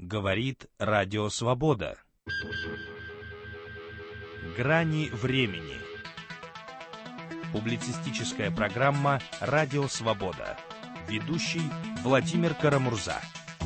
Говорит Радио Свобода. Грани времени. Публицистическая программа «Радио Свобода». Ведущий Владимир Карамурза.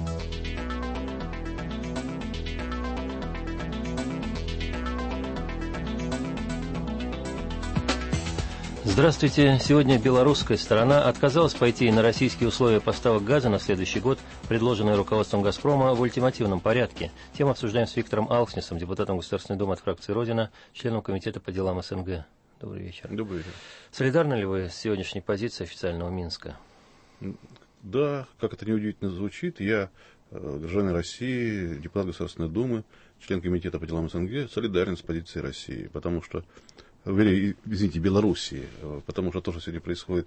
Здравствуйте. Сегодня белорусская сторона отказалась пойти на российские условия поставок газа на следующий год, предложенные руководством «Газпрома» в ультимативном порядке. Тему обсуждаем с Виктором Алкснесом, депутатом Государственной Думы от фракции «Родина», членом Комитета по делам СНГ. Добрый вечер. Добрый вечер. Солидарны ли вы с сегодняшней позицией официального Минска? Да, как это неудивительно звучит, я, гражданин России, депутат Государственной Думы, член Комитета по делам СНГ, солидарен с позицией России, потому что Белоруссии, потому что то, что сегодня происходит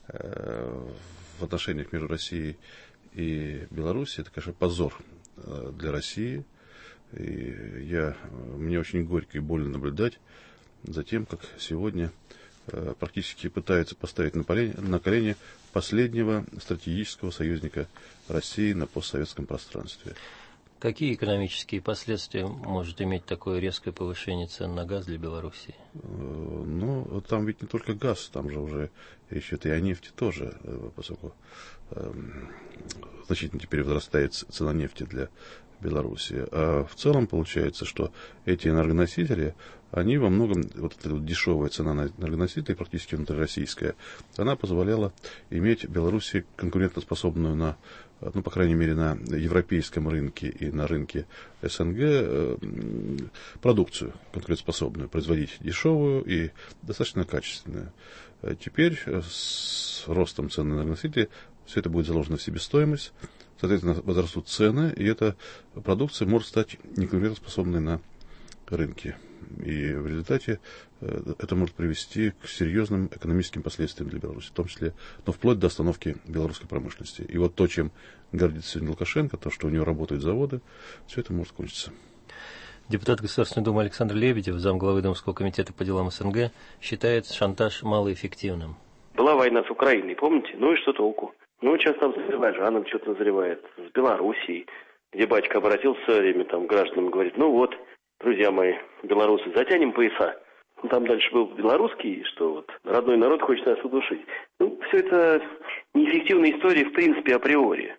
в отношениях между Россией и Белоруссией, это, конечно, позор для России. И мне очень горько и больно наблюдать за тем, как сегодня практически пытаются поставить на колени последнего стратегического союзника России на постсоветском пространстве. Какие экономические последствия может иметь такое резкое повышение цен на газ для Белоруссии? Ну, там ведь не только газ, там же уже речь идет и о нефти тоже, поскольку значительно теперь возрастает цена нефти для Белоруссии. А в целом получается, что эти энергоносители, они во многом, вот эта вот дешевая цена на энергоносители, практически внутрироссийская, она позволяла иметь Белоруссии конкурентоспособную на, ну, по крайней мере, на европейском рынке и на рынке СНГ продукцию конкурентоспособную, производить дешевую и достаточно качественную. Теперь с ростом цен на энергоносители все это будет заложено в себестоимость, соответственно, возрастут цены, и эта продукция может стать неконкурентоспособной на рынке. И в результате это может привести к серьезным экономическим последствиям для Беларуси, в том числе, но вплоть до остановки белорусской промышленности. И вот то, чем гордится сегодня Лукашенко, то, что у него работают заводы, все это может кончиться. Депутат Государственной Думы Александр Лебедев, замглавы Думского комитета по делам СНГ, считает шантаж малоэффективным. Была война с Украиной, помните? Ну и что толку? Ну, сейчас там с Азербайджаном что-то назревает, с Белоруссией, где батька обратился все время там к гражданам и говорит, ну вот, друзья мои, белорусы, затянем пояса. Ну, там дальше был белорусский, что вот родной народ хочет нас удушить. Ну, все это неэффективные истории, в принципе, априори.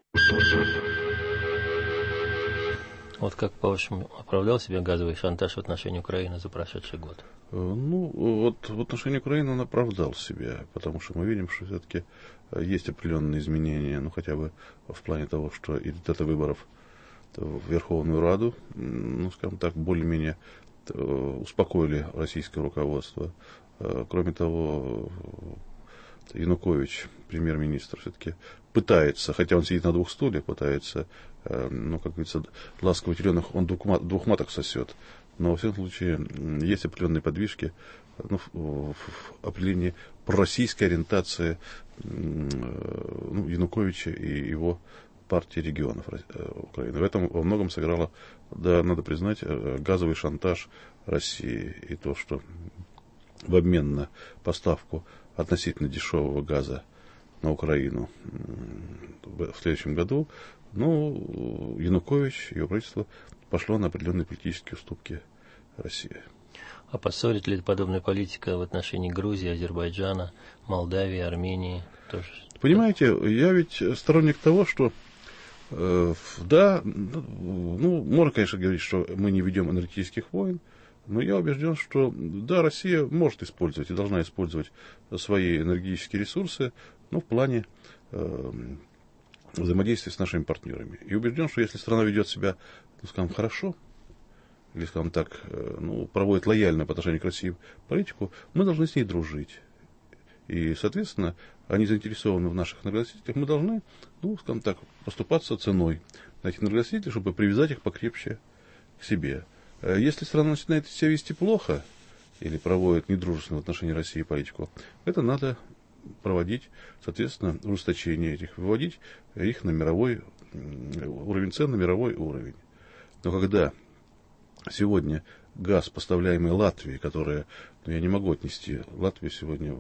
Вот как, по-вашему, оправдал себя газовый шантаж в отношении Украины за прошедший год? Ну, вот в отношении Украины он оправдал себя, потому что мы видим, что все-таки есть определенные изменения, ну, хотя бы в плане того, что и результаты выборов в Верховную Раду, ну, скажем так, более-менее успокоили российское руководство. Кроме того, Янукович, премьер-министр, все-таки пытается, хотя он сидит на двух стульях, пытается, ну, как говорится, ласково теленок он двух маток сосет. Но, во всяком случае, есть определенные подвижки, ну, в определении пророссийской ориентации Януковича и его партии регионов Украины. В этом во многом сыграло, да, надо признать, газовый шантаж России. И то, что в обмен на поставку относительно дешевого газа на Украину в следующем году, ну, Янукович и его правительство пошло на определенные политические уступки России. А поссорит ли подобная политика в отношении Грузии, Азербайджана, Молдавии, Армении тоже? Понимаете, я ведь сторонник того, что да, ну, можно, конечно, говорить, что мы не ведем энергетических войн, но я убежден, что да, Россия может использовать и должна использовать свои энергетические ресурсы, ну, в плане взаимодействия с нашими партнерами. И убежден, что если страна ведет себя, ну, скажем, хорошо, или, скажем так, ну, проводит лояльную по отношению к России политику, мы должны с ней дружить. И, соответственно, они заинтересованы в наших энергоносителях, мы должны, ну, скажем так, поступаться ценой на этих энергоносителей, чтобы привязать их покрепче к себе. Если страна начинает себя вести плохо или проводит недружественную в отношении России политику, это надо проводить, соответственно, ужесточение этих, выводить их на мировой уровень цен, на мировой уровень. Но когда сегодня газ, поставляемый Латвии, которая, ну, я не могу отнести Латвию сегодня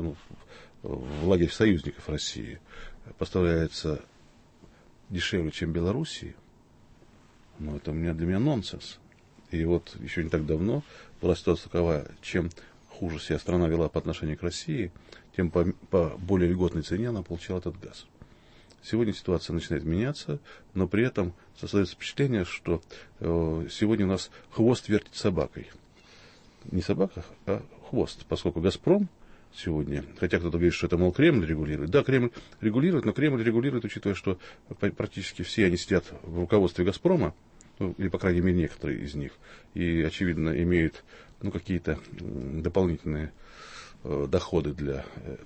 в лагерь союзников России, поставляется дешевле, чем Белоруссии, Но это для меня нонсенс. И вот еще не так давно была ситуация такова, чем хуже себя страна вела по отношению к России, тем по более льготной цене она получала этот газ. Сегодня ситуация начинает меняться, но при этом создается впечатление, что сегодня у нас хвост вертит собакой. Не собака, а хвост, поскольку «Газпром» сегодня, хотя кто-то говорит, что это, мол, Кремль регулирует. Да, Кремль регулирует, но Кремль регулирует, учитывая, что практически все они сидят в руководстве «Газпрома», ну, или, по крайней мере, некоторые из них, и, очевидно, имеют какие-то дополнительные доходы для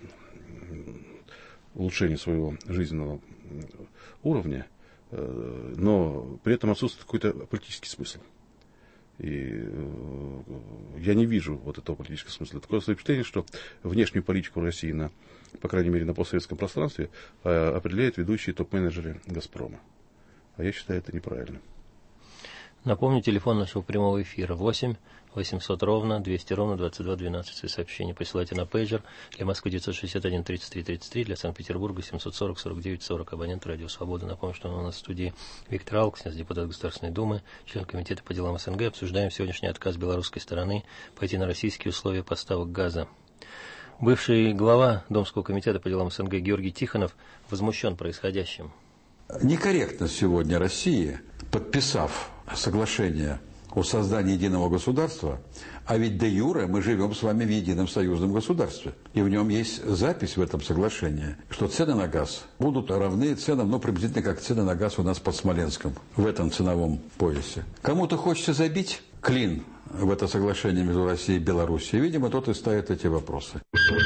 улучшения своего жизненного уровня, но при этом отсутствует какой-то политический смысл. И я не вижу вот этого политического смысла. Такое впечатление, что внешнюю политику России, по крайней мере, на постсоветском пространстве, определяют ведущие топ-менеджеры «Газпрома». А я считаю это неправильно. Напомню, телефон нашего прямого эфира 8 800 ровно 200 ровно 22 12. Свои сообщения присылайте на пейджер. Для Москвы 961 33 33, для Санкт-Петербурга 740 49 40. Абонент «Радио Свобода». Напомню, что у нас в студии Виктор Алкснес, депутат Государственной Думы, член Комитета по делам СНГ. Обсуждаем сегодняшний отказ белорусской стороны пойти на российские условия поставок газа. Бывший глава Домского комитета по делам СНГ Георгий Тихонов возмущен происходящим. Некорректно сегодня России, подписав соглашение о создании единого государства, а ведь де юре мы живем с вами в едином союзном государстве. И в нем есть запись в этом соглашении, что цены на газ будут равны ценам, приблизительно как цены на газ у нас под Смоленском, в этом ценовом поясе. Кому-то хочется забить клин в это соглашение между Россией и Белоруссией. Видимо, тот и ставит эти вопросы.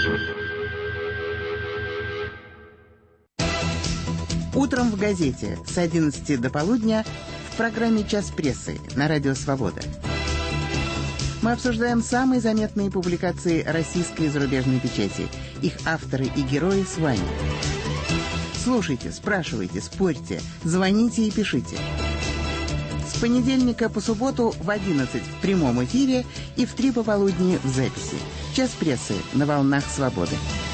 Утром в газете с 11 до полудня в программе «Час прессы» на Радио Свобода. Мы обсуждаем самые заметные публикации российской и зарубежной печати, их авторы и герои с вами. Слушайте, спрашивайте, спорьте, звоните и пишите. С понедельника по субботу в 11 в прямом эфире и в 3 пополудни в записи. «Час прессы» на волнах Свободы.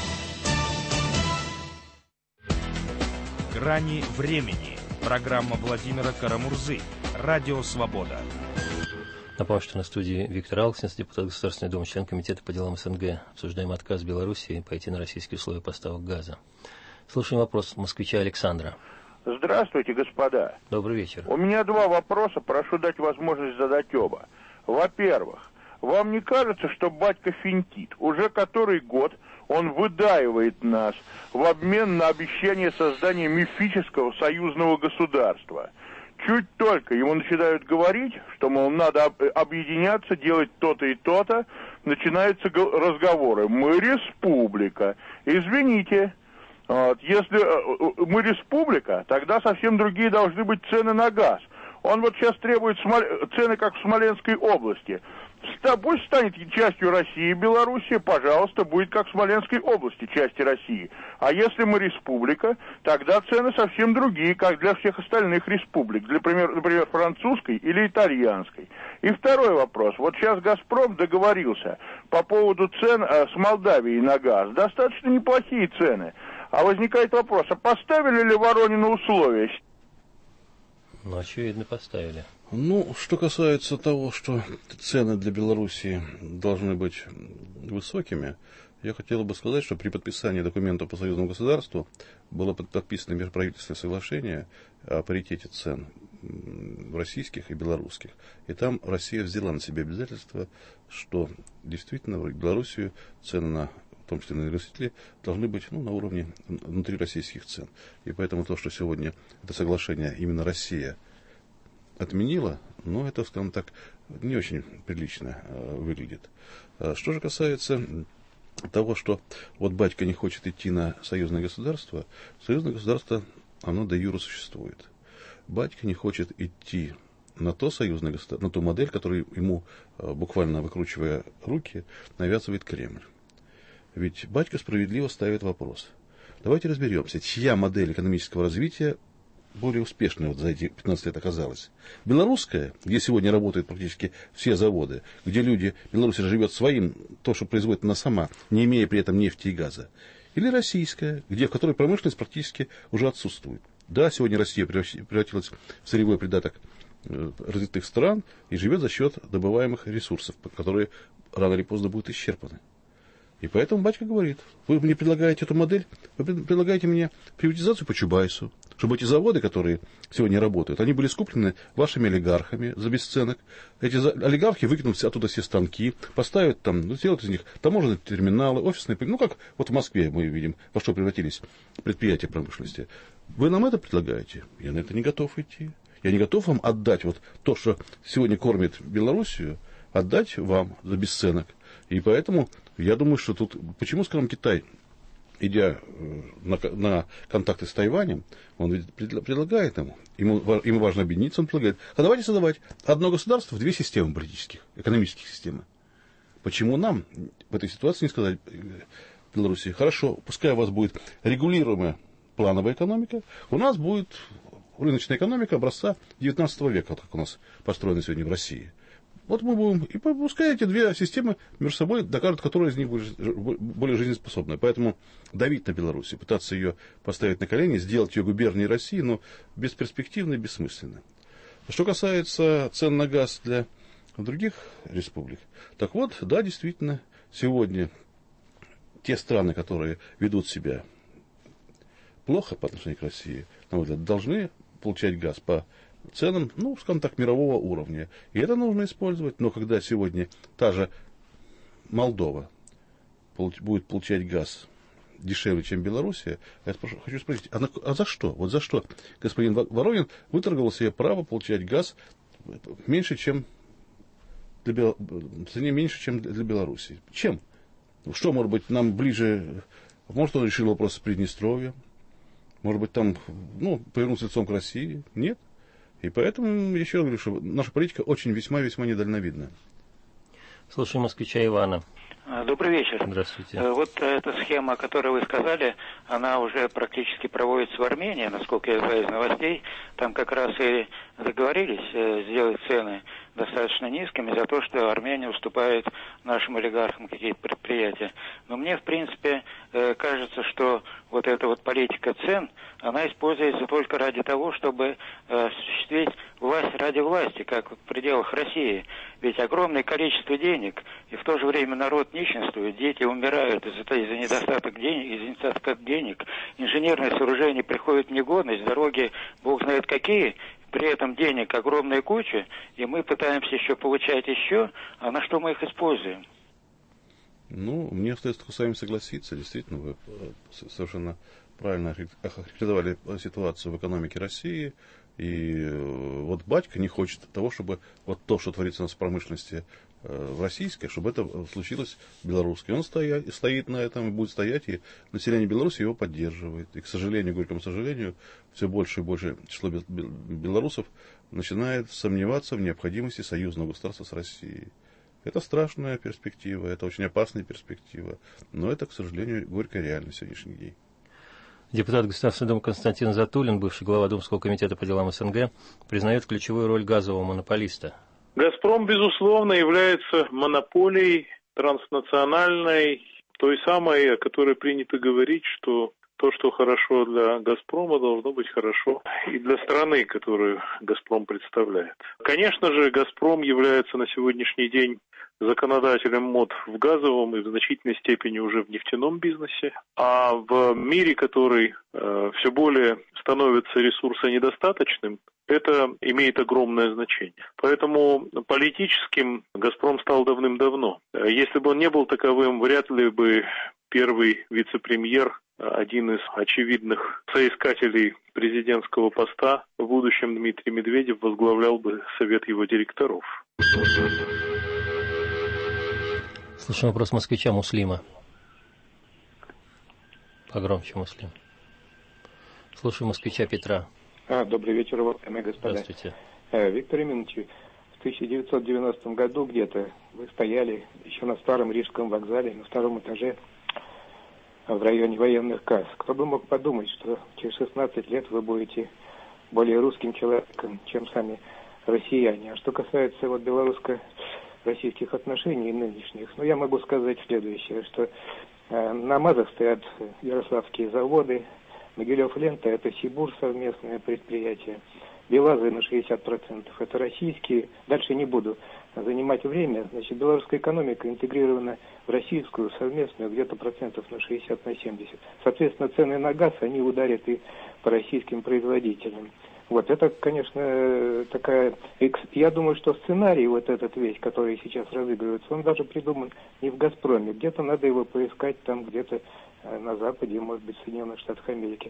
«Грани времени». Программа Владимира Карамурзы. Радио Свобода. Напомню, что на студии Виктор Алкснес, депутат Государственной Думы, член Комитета по делам СНГ. Обсуждаем отказ Белоруссии пойти на российские условия поставок газа. Слушаем вопрос москвича Александра. Здравствуйте, господа. Добрый вечер. У меня 2 вопроса, прошу дать возможность задать оба. Во-первых, вам не кажется, что батька финтит? Уже который год он выдаивает нас в обмен на обещание создания мифического союзного государства. Чуть только ему начинают говорить, что, мол, надо объединяться, делать то-то и то-то, начинаются разговоры. Мы республика. Извините, если мы республика, тогда совсем другие должны быть цены на газ. Он вот сейчас требует цены, как в Смоленской области. Пусть станет частью России, Белоруссия, пожалуйста, будет как в Смоленской области, части России. А если мы республика, тогда цены совсем другие, как для всех остальных республик, например, французской или итальянской. И второй вопрос. Вот сейчас «Газпром» договорился по поводу цен с Молдавией на газ. Достаточно неплохие цены. А возникает вопрос, а поставили ли Воронину условия? Очевидно, поставили. Что касается того, что цены для Белоруссии должны быть высокими, я хотел бы сказать, что при подписании документов по союзному государству было подписано межправительственное соглашение о паритете цен российских и белорусских. И там Россия взяла на себя обязательство, что действительно в Белоруссию цены в том числе на энергоносители, должны быть на уровне внутри российских цен. И поэтому то, что сегодня это соглашение именно Россия отменила, это, скажем так, не очень прилично выглядит. Что же касается того, что вот батька не хочет идти на союзное государство оно де юре существует. Батька не хочет идти на то союзное государство, на ту модель, которую ему, буквально выкручивая руки, навязывает Кремль. Ведь батька справедливо ставит вопрос. Давайте разберемся, чья модель экономического развития более успешной за эти 15 лет оказалась. Белорусская, где сегодня работают практически все заводы, где Беларусь живет своим, то, что производит она сама, не имея при этом нефти и газа. Или российская, в которой промышленность практически уже отсутствует. Да, сегодня Россия превратилась в сырьевой придаток развитых стран и живет за счет добываемых ресурсов, которые рано или поздно будут исчерпаны. И поэтому батька говорит: вы мне предлагаете эту модель, вы предлагаете мне приватизацию по Чубайсу, чтобы эти заводы, которые сегодня работают, они были скуплены вашими олигархами за бесценок. Эти олигархи выкинут оттуда все станки, поставят там, сделают из них таможенные терминалы, офисные, как вот в Москве мы видим, во что превратились предприятия промышленности. Вы нам это предлагаете? Я на это не готов идти. Я не готов вам отдать вот то, что сегодня кормит Белоруссию, отдать вам за бесценок. И поэтому я думаю, что тут... Почему, скажем, Китай, идя на контакты с Тайванем, он ведь предлагает ему важно объединиться, он предлагает: а давайте создавать одно государство в две системы политических, экономических системы. Почему нам в этой ситуации не сказать Беларуси: хорошо, пускай у вас будет регулируемая плановая экономика, у нас будет рыночная экономика образца 19 века, как у нас построена сегодня в России. Вот мы будем, и пускай эти две системы между собой докажут, которая из них более жизнеспособна. Поэтому давить на Беларусь, пытаться ее поставить на колени, сделать ее губернией России, но бесперспективно и бессмысленно. Что касается цен на газ для других республик, так вот, да, действительно, сегодня те страны, которые ведут себя плохо по отношению к России, на мой взгляд, должны получать газ по ценам, скажем так, мирового уровня. И это нужно использовать. Но когда сегодня та же Молдова будет получать газ дешевле, чем Белоруссия, я хочу спросить, а за что? Вот за что господин Воронин выторговал себе право получать газ меньше, чем для Белоруссии? Чем? Что, может быть, нам ближе... Может, он решил вопрос с Приднестровьем? Может быть, там, повернулся лицом к России? Нет. И поэтому, еще раз говорю, что наша политика очень весьма-весьма недальновидна. Слушаем москвича Ивана. Добрый вечер. Здравствуйте. Вот эта схема, о которой вы сказали, она уже практически проводится в Армении, насколько я знаю из новостей. Там как раз и договорились сделать цены достаточно низкими за то, что Армения уступает нашим олигархам какие-то предприятия. Но мне, в принципе, кажется, что вот эта вот политика цен, она используется только ради того, чтобы осуществить власть ради власти, как в пределах России. Ведь огромное количество денег, и в то же время народ нищенствует, дети умирают из-за недостатка денег, инженерные сооружения приходят в негодность, дороги, бог знает какие, при этом денег огромная куча, и мы пытаемся еще получать еще, а на что мы их используем? Мне остается только с вами согласиться. Действительно, вы совершенно правильно охарактеризовали ситуацию в экономике России. И вот батька не хочет того, чтобы вот то, что творится у нас в промышленности в российской, чтобы это случилось в белорусской. Он стоит на этом и будет стоять, и население Беларуси его поддерживает. И, к сожалению, горькому сожалению, все больше и больше число белорусов начинает сомневаться в необходимости союзного государства с Россией. Это страшная перспектива, это очень опасная перспектива, но это, к сожалению, горькая реальность сегодняшних дней. Депутат Государственной Думы Константин Затулин, бывший глава Думского комитета по делам СНГ, признает ключевую роль газового монополиста. «Газпром», безусловно, является монополией транснациональной, той самой, о которой принято говорить, что то, что хорошо для «Газпрома», должно быть хорошо и для страны, которую «Газпром» представляет. Конечно же, «Газпром» является на сегодняшний день законодателем мод в газовом и в значительной степени уже в нефтяном бизнесе. А в мире, который все более становится ресурсонедостаточным, это имеет огромное значение. Поэтому политическим «Газпром» стал давным-давно. Если бы он не был таковым, вряд ли бы первый вице-премьер, один из очевидных соискателей президентского поста, в будущем Дмитрий Медведев возглавлял бы совет его директоров. Слушаем вопрос москвича Муслима. Погромче, Муслим. Слушаем москвича Петра. Добрый вечер, уважаемые господа. Здравствуйте. Виктор Емельянович, в 1990 году где-то вы стояли еще на старом Рижском вокзале, на втором этаже, в районе военных касс. Кто бы мог подумать, что через 16 лет вы будете более русским человеком, чем сами россияне. А что касается белорусско-российских отношений нынешних, я могу сказать следующее, что на МАЗах стоят ярославские заводы, Могилев-Лента — это Сибур, совместное предприятие. БелАЗы на 60%. Это российские. Дальше не буду занимать время. Значит, белорусская экономика интегрирована в российскую совместную где-то процентов на 60-70. Соответственно, цены на газ, они ударят и по российским производителям. Вот, это, конечно, такая... Я думаю, что сценарий вот этот весь, который сейчас разыгрывается, он даже придуман не в «Газпроме». Где-то надо его поискать там, где-то на Западе, может быть, в Соединенных Штатах Америки.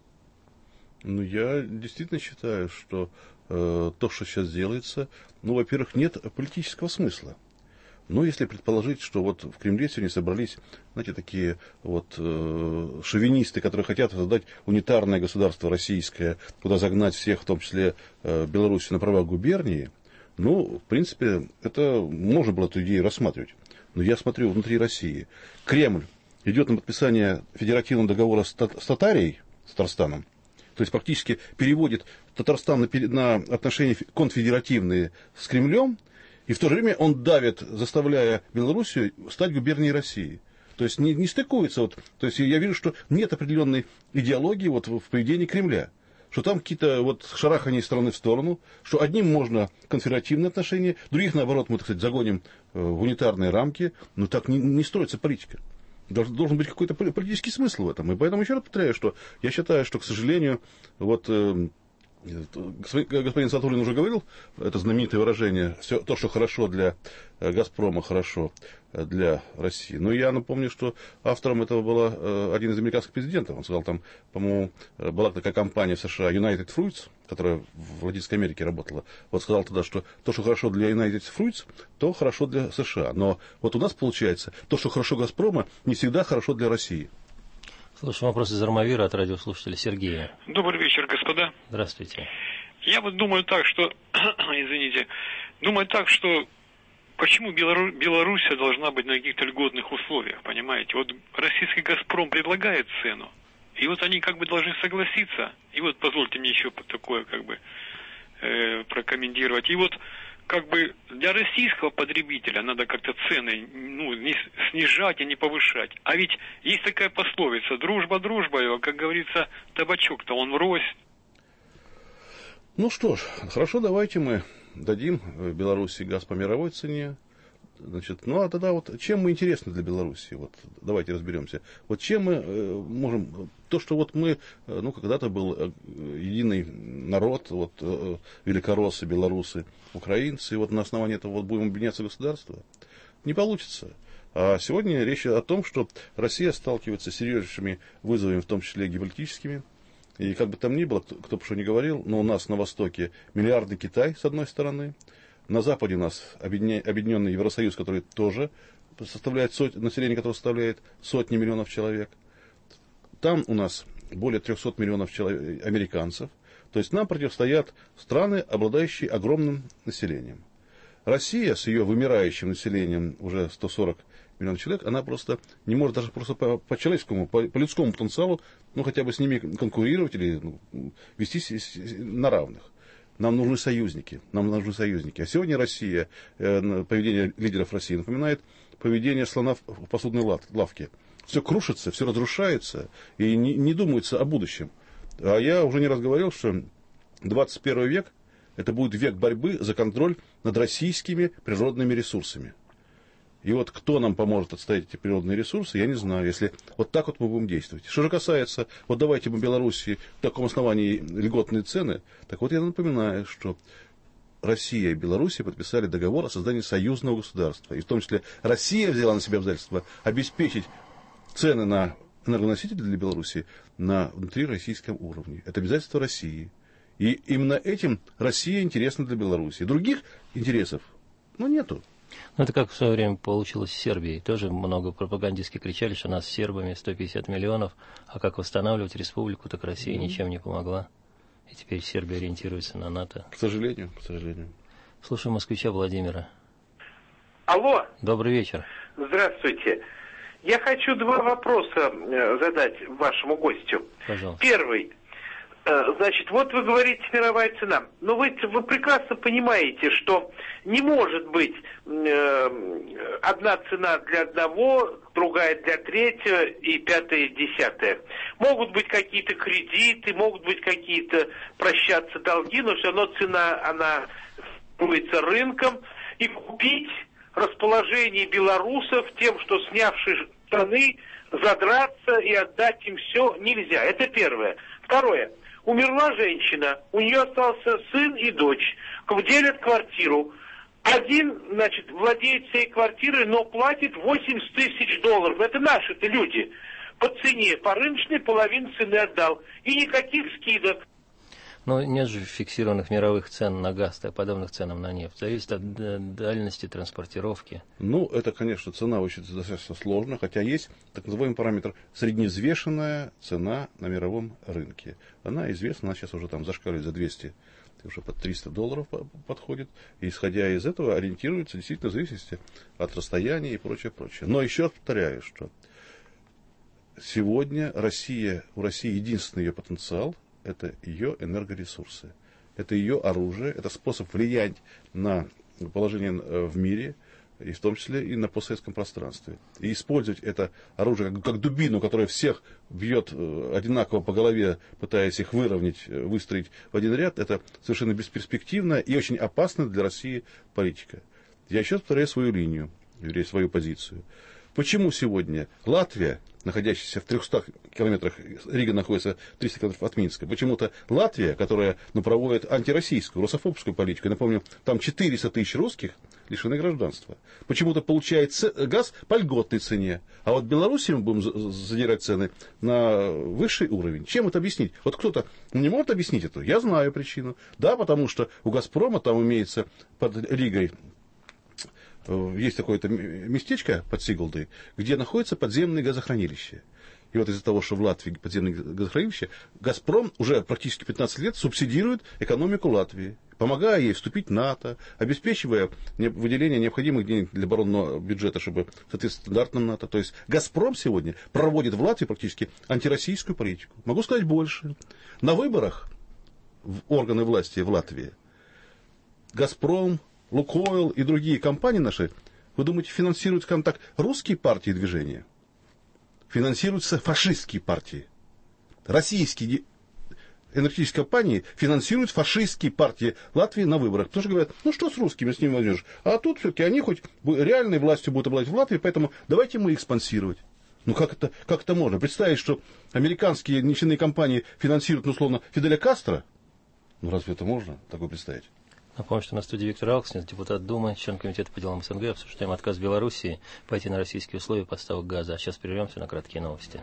Ну, я действительно считаю, что то, что сейчас делается, ну, во-первых, нет политического смысла. Но если предположить, что вот в Кремле сегодня собрались, знаете, такие вот шовинисты, которые хотят создать унитарное государство российское, куда загнать всех, в том числе Белоруссию, на права губернии, ну, в принципе, это можно было эту идею рассматривать. Но я смотрю внутри России. Кремль идет на подписание федеративного договора с Татарией, с Татарстаном, то есть практически переводит Татарстан на отношения конфедеративные с Кремлем, и в то же время он давит, заставляя Белоруссию стать губернией России. То есть не стыкуется. Вот, то есть я вижу, что нет определенной идеологии вот в поведении Кремля. Что там какие-то вот шарахания из стороны в сторону, что одним можно конфедеративные отношения, других, наоборот, мы, так сказать, загоним в унитарные рамки. Но так не строится политика. Должен быть какой-то политический смысл в этом. И поэтому еще раз повторяю, что я считаю, что, к сожалению, вот... Господин Сатурин уже говорил, это знаменитое выражение, все то, что хорошо для «Газпрома», хорошо для России. Но я напомню, что автором этого был один из американских президентов. Он сказал, там, по-моему, была такая компания в США United Fruits, которая в Латинской Америке работала. Вот сказал тогда, что то, что хорошо для United Fruits, то хорошо для США. Но вот у нас получается, то, что хорошо «Газпрома», не всегда хорошо для России. Слушаем вопрос из Армавира от радиослушателя Сергея. Добрый вечер, господа. Здравствуйте. Я вот думаю так, что, почему Белоруссия должна быть на каких-то льготных условиях, понимаете? Вот российский «Газпром» предлагает цену, и вот они как бы должны согласиться. И вот позвольте мне еще такое как бы прокомментировать. И вот как бы для российского потребителя надо как-то цены не снижать и не повышать. А ведь есть такая пословица: дружба дружбой, как говорится, табачок-то он врозь. Ну что ж, хорошо, давайте мы дадим Беларуси газ по мировой цене. Значит, ну а тогда вот чем мы интересны для Беларуси? Вот давайте разберемся. Вот чем мы можем... То, что вот мы, когда-то был единый народ, вот великороссы, белорусы, украинцы, и вот на основании этого вот будем объединяться государства, не получится. А сегодня речь о том, что Россия сталкивается с серьезнейшими вызовами, в том числе геополитическими. И как бы там ни было, кто бы что ни говорил, но у нас на Востоке миллиардный Китай, с одной стороны. На Западе у нас объединенный Евросоюз, который тоже составляет население, которое составляет сотни миллионов человек. Там у нас более 300 миллионов американцев. То есть нам противостоят страны, обладающие огромным населением. Россия с ее вымирающим населением, уже 140 миллионов человек, она просто не может даже просто по человеческому, по людскому потенциалу, хотя бы с ними конкурировать или вести на равных. Нам нужны союзники. А сегодня Россия, поведение лидеров России напоминает поведение слона в посудной лавке. Все крушится, все разрушается, и не думается о будущем. А я уже не раз говорил, что 21 век – это будет век борьбы за контроль над российскими природными ресурсами. И вот кто нам поможет отстоять эти природные ресурсы, я не знаю, если вот так вот мы будем действовать. Что же касается, вот давайте мы Белоруссии в таком основании льготные цены, так вот я напоминаю, что Россия и Белоруссия подписали договор о создании союзного государства. И в том числе Россия взяла на себя обязательство обеспечить цены на энергоносители для Белоруссии на внутрироссийском уровне. Это обязательство России. И именно этим Россия интересна для Белоруссии. Других интересов, нету. Это как в свое время получилось с Сербией. Тоже много пропагандистски кричали, что нас с сербами 150 миллионов, а как восстанавливать республику, так Россия ничем не помогла. И теперь Сербия ориентируется на НАТО. К сожалению. Слушаю москвича Владимира. Алло. Добрый вечер. Здравствуйте. Я хочу два вопроса задать вашему гостю. Пожалуйста. Первый. Значит, вот вы говорите мировая цена. Но вы прекрасно понимаете, что не может быть одна цена для одного, другая для третьего и пятая, десятая. Могут быть какие-то кредиты, могут быть какие-то прощаться долги, но все равно цена, она формируется рынком. И купить расположение белорусов тем, что снявшие штаны, задраться и отдать им все нельзя. Это первое. Второе. Умерла женщина, у нее остался сын и дочь, делят квартиру. Один, значит, владеет всей квартирой, но платит $80 тысяч. Это наши-то люди. По цене, по рыночной половину цены отдал. И никаких скидок. Но нет же фиксированных мировых цен на газ, подобных ценам на нефть. Зависит от дальности транспортировки. Ну, это, конечно, цена очень достаточно сложная, хотя есть так называемый параметр средневзвешенная цена на мировом рынке. Она известна, она сейчас уже там зашкаливает за 200, уже под $300 подходит. И, исходя из этого, ориентируется действительно в зависимости от расстояния и прочее, прочее. Но еще раз повторяю, что сегодня у России единственный ее потенциал – это ее энергоресурсы, это ее оружие, это способ влиять на положение в мире, и в том числе и на постсоветском пространстве. И использовать это оружие как дубину, которая всех бьет одинаково по голове, пытаясь их выровнять, выстроить в один ряд, это совершенно бесперспективная и очень опасная для России политика. Я еще раз повторяю свою линию, свою позицию. Почему сегодня Латвия, находящаяся в 300 километрах, Рига находится 300 километров от Минска, почему-то Латвия, которая проводит антироссийскую, русофобскую политику, я напомню, там 400 тысяч русских лишены гражданства, почему-то получает газ по льготной цене, а вот в Беларуси мы будем задирать цены на высший уровень. Чем это объяснить? Вот кто-то не может объяснить это? Я знаю причину. Да, потому что у «Газпрома» там имеется под Ригой есть такое-то местечко под Сигулдой, где находится подземное газохранилище. И вот из-за того, что в Латвии подземное газохранилище, «Газпром» уже практически 15 лет субсидирует экономику Латвии, помогая ей вступить в НАТО, обеспечивая выделение необходимых денег для оборонного бюджета, чтобы соответствовать стандартам НАТО. То есть «Газпром» сегодня проводит в Латвии практически антироссийскую политику. Могу сказать больше. На выборах в органы власти в Латвии «Газпром», «Лукойл» и другие компании наши, вы думаете, финансируют, скажем так, русские партии и движения? Финансируются фашистские партии. Российские энергетические компании финансируют фашистские партии Латвии на выборах. Потому что говорят, ну что с русскими, с ними возьмешь? А тут все-таки они хоть реальной властью будут обладать в Латвии, поэтому давайте мы их спонсировать. Ну как это можно? Представить, что американские нефтяные компании финансируют, условно, Фиделя Кастро? Ну разве это можно такое представить? Напомню, что на студии Виктор Алкснис, депутат Думы, член комитета по делам СНГ. Обсуждаем отказ Белоруссии пойти на российские условия поставок газа. А сейчас прервемся на краткие новости.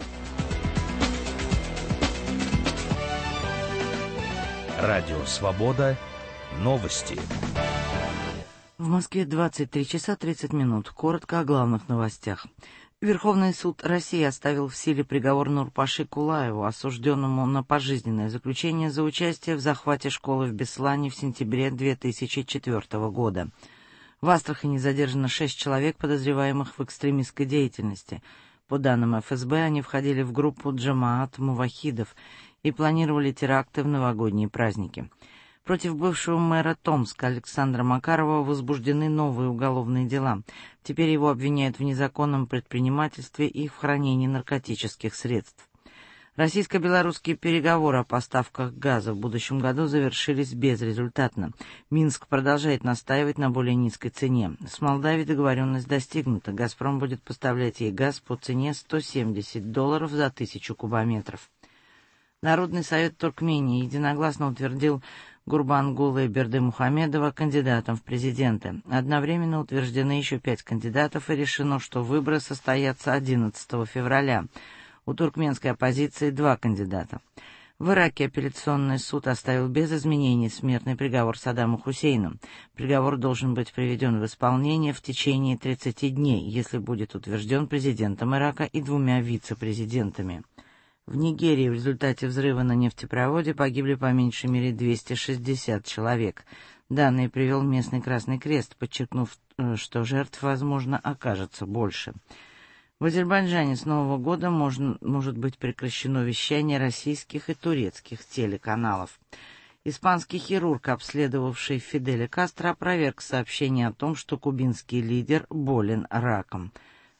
Радио «Свобода». Новости. В Москве 23 часа 30 минут. Коротко о главных новостях. Верховный суд России оставил в силе приговор Нурпаши Кулаеву, осужденному на пожизненное заключение за участие в захвате школы в Беслане в сентябре 2004 года. В Астрахани задержано 6 человек, подозреваемых в экстремистской деятельности. По данным ФСБ, они входили в группу Джамаат Мувахидов и планировали теракты в новогодние праздники. Против бывшего мэра Томска Александра Макарова возбуждены новые уголовные дела. Теперь его обвиняют в незаконном предпринимательстве и в хранении наркотических средств. Российско-белорусские переговоры о поставках газа в будущем году завершились безрезультатно. Минск продолжает настаивать на более низкой цене. С Молдавией договоренность достигнута. «Газпром» будет поставлять ей газ по цене $170 за 1000 кубометров. Народный совет Туркмении единогласно утвердил Гурбангулы Бердымухамедова кандидатом в президенты. Одновременно утверждены еще 5 кандидатов и решено, что выборы состоятся 11 февраля. У туркменской оппозиции 2 кандидата. В Ираке апелляционный суд оставил без изменений смертный приговор Саддаму Хусейну. Приговор должен быть приведен в исполнение в течение 30 дней, если будет утвержден президентом Ирака и 2 вице-президентами. В Нигерии в результате взрыва на нефтепроводе погибли по меньшей мере 260 человек. Данные привел местный Красный Крест, подчеркнув, что жертв, возможно, окажется больше. В Азербайджане с Нового года может быть прекращено вещание российских и турецких телеканалов. Испанский хирург, обследовавший Фиделя Кастро, опроверг сообщение о том, что кубинский лидер болен раком.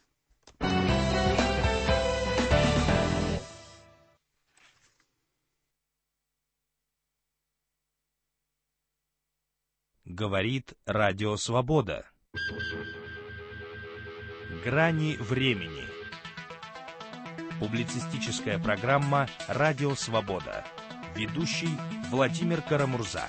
Говорит Радио Свобода. Грани времени. Публицистическая программа «Радио Свобода». Ведущий Владимир Карамурза.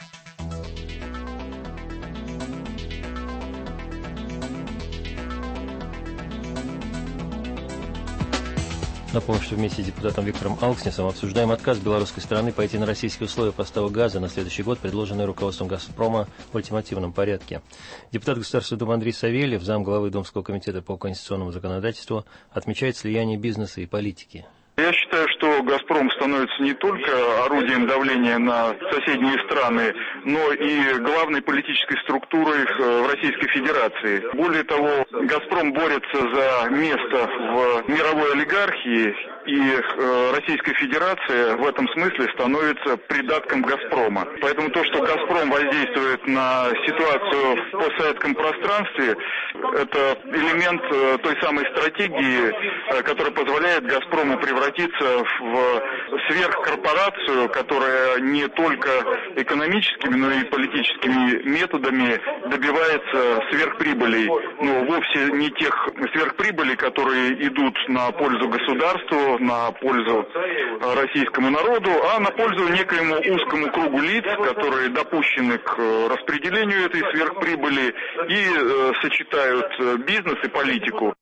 Напомню, что вместе с депутатом Виктором Алкснисом обсуждаем отказ белорусской стороны пойти на российские условия поставок газа на следующий год, предложенные руководством «Газпрома» в ультимативном порядке. Депутат Государственной Думы Андрей Савельев, замглавы Думского комитета по конституционному законодательству, отмечает слияние бизнеса и политики. Я считаю, что «Газпром» становится не только орудием давления на соседние страны, но и главной политической структурой в Российской Федерации. Более того, «Газпром» борется за место в мировой олигархии, и Российская Федерация в этом смысле становится придатком «Газпрома». Поэтому то, что «Газпром» воздействует на ситуацию в постсоветском пространстве, это элемент той самой стратегии, которая позволяет «Газпрому» превратиться в сверхкорпорацию, которая не только экономическими, но и политическими методами добивается сверхприбылей. Но вовсе не тех сверхприбылей, которые идут на пользу государству, на пользу российскому народу, а на пользу некоему узкому кругу лиц, которые допущены к распределению этой сверхприбыли и сочетают бизнес и политику.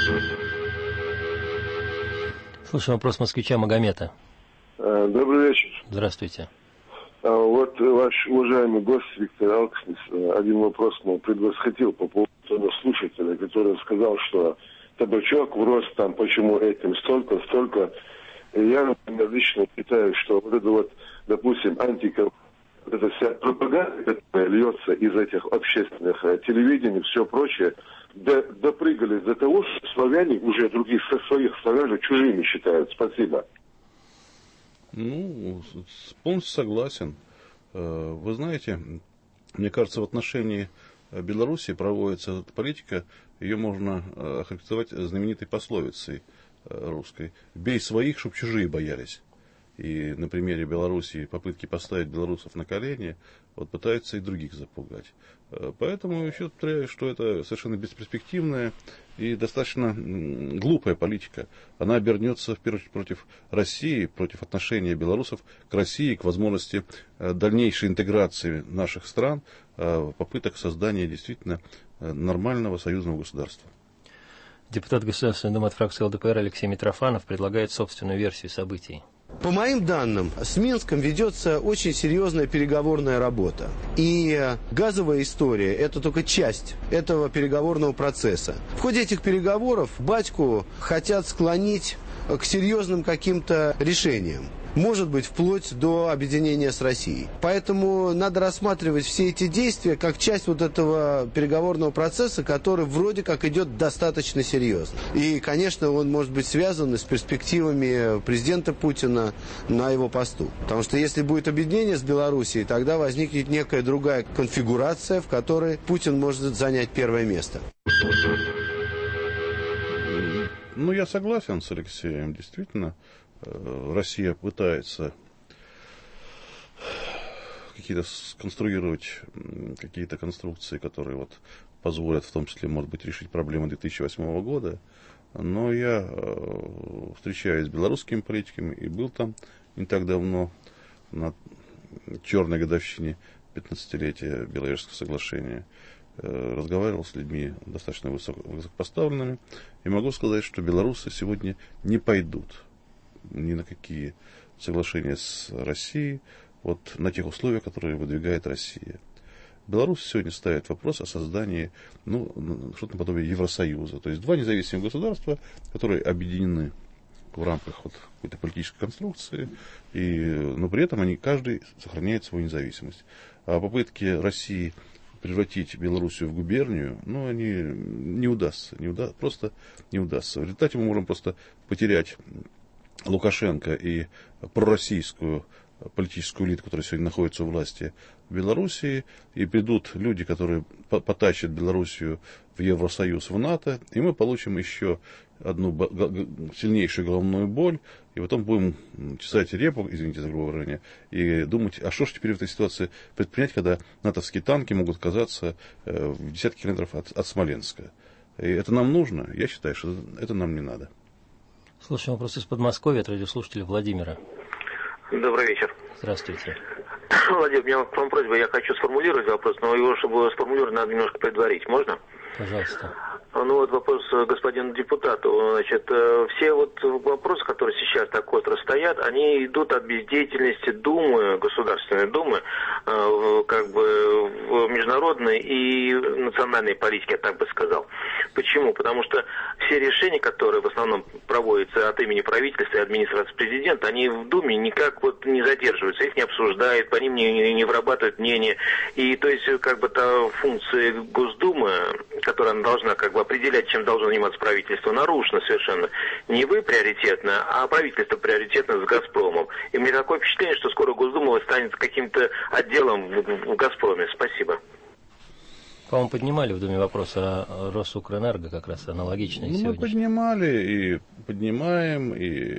Слушаем вопрос москвича Магомета. Добрый вечер. Здравствуйте. Вот ваш уважаемый гость Виктор Алкснис один вопрос предвосходил по поводу того слушателя, который сказал, что табачок врос там, почему этим столько. И я, например, лично считаю, что вот это вот, допустим, эта вся пропаганда, которая льется из этих общественных телевидений, все прочее, допрыгали до того, что славяне уже других своих славян чужими считают. Спасибо. Ну, полностью согласен. Вы знаете, мне кажется, в отношении Беларуси проводится политика, ее можно охарактеризовать знаменитой пословицей русской: «Бей своих, чтоб чужие боялись». И на примере Белоруссии попытки поставить белорусов на колени вот пытаются и других запугать. Поэтому еще повторяю, что это совершенно бесперспективная и достаточно глупая политика. Она обернется в первую очередь против России, против отношения белорусов к России, к возможности дальнейшей интеграции наших стран, попыток создания действительно нормального союзного государства. Депутат Государственной Думы от фракции ЛДПР Алексей Митрофанов предлагает собственную версию событий. По моим данным, с Минском ведется очень серьезная переговорная работа. И газовая история – это только часть этого переговорного процесса. В ходе этих переговоров батьку хотят склонить к серьезным каким-то решениям. Может быть, вплоть до объединения с Россией. Поэтому надо рассматривать все эти действия как часть вот этого переговорного процесса, который вроде как идет достаточно серьезно. И, конечно, он может быть связан с перспективами президента Путина на его посту. Потому что если будет объединение с Белоруссией, тогда возникнет некая другая конфигурация, в которой Путин может занять первое место. Ну, я согласен с Алексеем, действительно. Россия пытается сконструировать какие-то конструкции, которые вот позволят в том числе, может быть, решить проблемы 2008 года. Но я встречаюсь с белорусскими политиками и был там не так давно на черной годовщине 15-летия Беловежского соглашения. Разговаривал с людьми достаточно высокопоставленными. И могу сказать, что белорусы сегодня не пойдут ни на какие соглашения с Россией, вот на тех условиях, которые выдвигает Россия. Беларусь сегодня ставит вопрос о создании, что-то наподобие Евросоюза. То есть два независимых государства, которые объединены в рамках вот какой-то политической конструкции, но при этом каждый сохраняет свою независимость. А попытки России превратить Белоруссию в губернию, ну, они не удастся, просто не удастся. В результате мы можем просто потерять Лукашенко и пророссийскую политическую элиту, которая сегодня находится у власти в Белоруссии, и придут люди, которые потащат Белоруссию в Евросоюз, в НАТО, и мы получим еще одну сильнейшую головную боль, и потом будем чесать репу, извините за грубое выражение, и думать, а что же теперь в этой ситуации предпринять, когда натовские танки могут оказаться в десятки километров от Смоленска. И это нам нужно? Я считаю, что это нам не надо. Слушаем вопрос из Подмосковья от радиослушателя Владимира. Добрый вечер. Здравствуйте. Владимир, у меня к вам просьба, я хочу сформулировать вопрос, но его, чтобы сформулировать, надо немножко предварить. Можно? Пожалуйста. Ну вот вопрос господину депутату. Значит, все вот вопросы, которые сейчас так остро стоят, они идут от бездеятельности Думы, Государственной Думы, как бы в международной и национальной политике, я так бы сказал. Почему? Потому что все решения, которые в основном проводятся от имени правительства и администрации президента, они в Думе никак вот не задерживаются, их не обсуждают, по ним не вырабатывают мнение. И то есть как бы та функция Госдумы, которая она должна как бы определять, чем должно заниматься правительство, нарушено совершенно. Не вы приоритетно, а правительство приоритетно с «Газпромом». И мне такое впечатление, что скоро Госдума станет каким-то отделом в «Газпроме». Спасибо. По-моему, поднимали в Думе вопрос о Росукрэнерго, как раз аналогичный сегодня. Мы поднимали и поднимаем,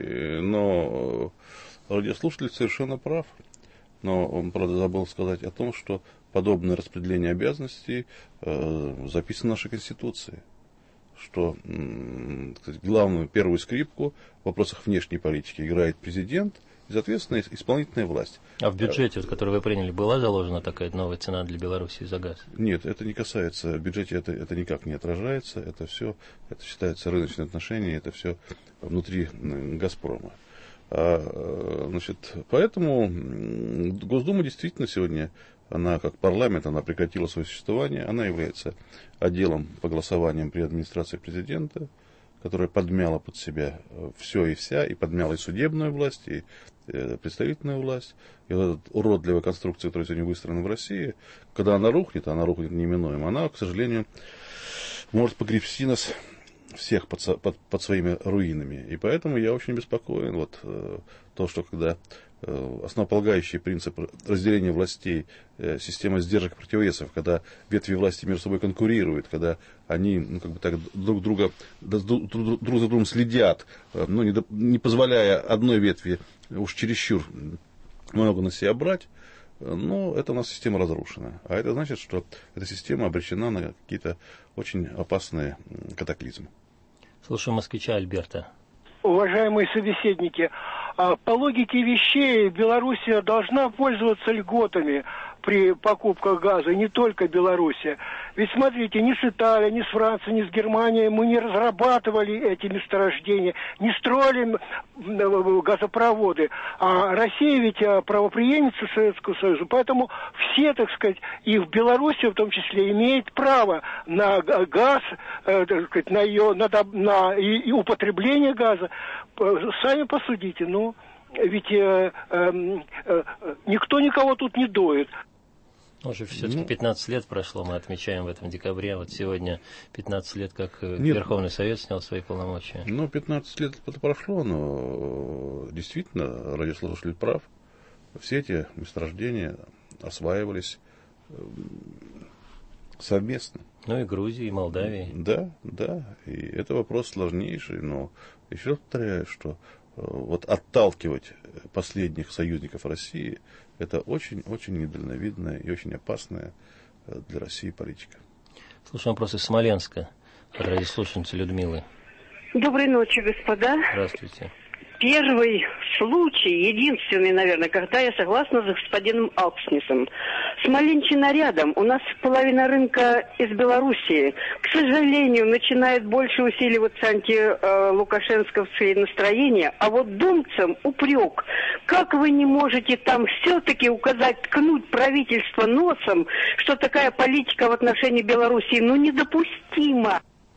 но радиослушатель совершенно прав. Но он, правда, забыл сказать о том, что подобное распределение обязанностей записано в нашей Конституции. Что главную, первую скрипку в вопросах внешней политики играет президент и, соответственно, исполнительная власть. А в бюджете, который вы приняли, была заложена такая новая цена для Беларуси за газ? Нет, это не касается, в бюджете это никак не отражается, это все, это считается рыночные отношения, это все внутри «Газпрома». Значит, поэтому Госдума действительно сегодня, она как парламент, она прекратила свое существование, она является отделом по голосованиям при администрации президента, которая подмяла под себя все и вся, и подмяла и судебную власть, и представительную власть. И вот эта уродливая конструкция, которая сегодня выстроена в России, когда она рухнет неминуемо, она, к сожалению, может погребсти нас всех под своими руинами. И поэтому я очень беспокоен. Вот то, что когда основополагающий принцип разделения властей, система сдержек и противовесов, когда ветви власти между собой конкурируют, когда они как бы так, друг за другом следят, не позволяя одной ветви уж чересчур много на себя брать, но это у нас система разрушена. А это значит, что эта система обречена на какие-то очень опасные катаклизмы. Слушаю москвича Альберта. Уважаемые собеседники, по логике вещей Белоруссия должна пользоваться льготами при покупках газа, и не только Белоруссия. Ведь смотрите, ни с Италией, ни с Францией, ни с Германией мы не разрабатывали эти месторождения, не строили газопроводы. А Россия ведь правопреемница Советского Союза, поэтому все, так сказать, и в Беларуси в том числе имеют право на газ, так сказать, на ее, и употребление газа. Сами посудите, ведь никто никого тут не доит. Уже все-таки 15 лет прошло, мы отмечаем в этом декабре. Вот сегодня 15 лет, как Верховный Совет снял свои полномочия. 15 лет это прошло, но действительно радиослушатель прав. Все эти месторождения осваивались совместно. И Грузии, и Молдавии. Да. И это вопрос сложнейший, но еще раз повторяю, что вот отталкивать последних союзников России — это очень-очень недальновидная и очень опасная для России политика. Слушаем вопрос из Смоленска от радиослушательницы Людмилы. Доброй ночи, господа. Здравствуйте. Первый случай, единственный, наверное, когда я согласна с господином Алкснисом. Смоленщина рядом, у нас половина рынка из Белоруссии. К сожалению, начинает больше усиливаться антилукашенковские настроения, а вот думцам упрек. Как вы не можете там все-таки указать, ткнуть правительство носом, что такая политика в отношении Белоруссии, недопустима?